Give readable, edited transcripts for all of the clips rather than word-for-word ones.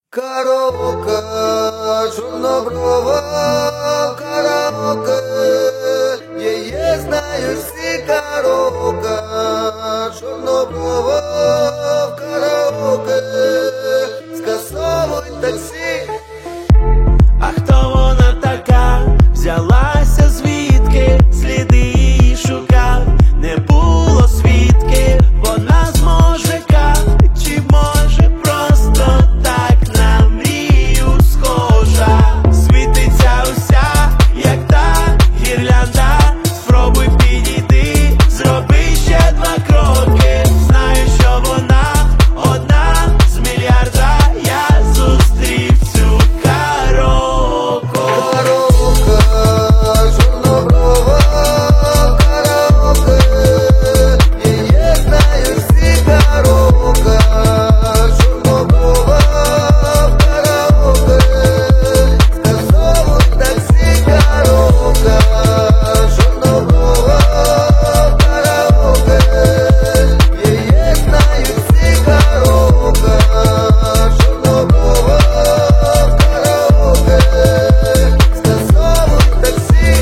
Караоке, чорноброва, караоке, її знають всі. Караоке, чорноброва, караоке, скасовуй таксі. А хто вона така? Взялася звідки? Сліди її шукав, не було свідки. Вона з Можика, чи може просто так на мрію схожа? Світиться уся, як та гірлянда. Спробуй підійти, зроби ще 2 кроки. Знаю, що вона одна з мільярда. Я зустрів цю караоке. Караоке, чорноброва, караоке, її знають всі. Караоке, чорноброва, караоке, скасовуй таксі. Караоке, чорноброва, караоке, її знають всі. Караоке, чорноброва, караоке, скасовуй таксі.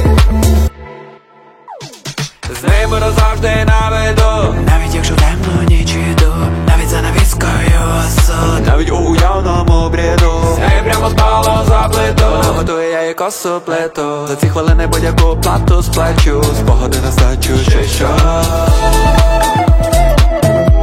З ними назавжди наведу, навіть якщо темно ніч іду, навіть за навіскою осуд, навіть у уявному бреду. З нею прямо спало за плиту, готую я їй косу плиту. За ці хвилини будь-яку плату сплачу, спогади на здачу чи що.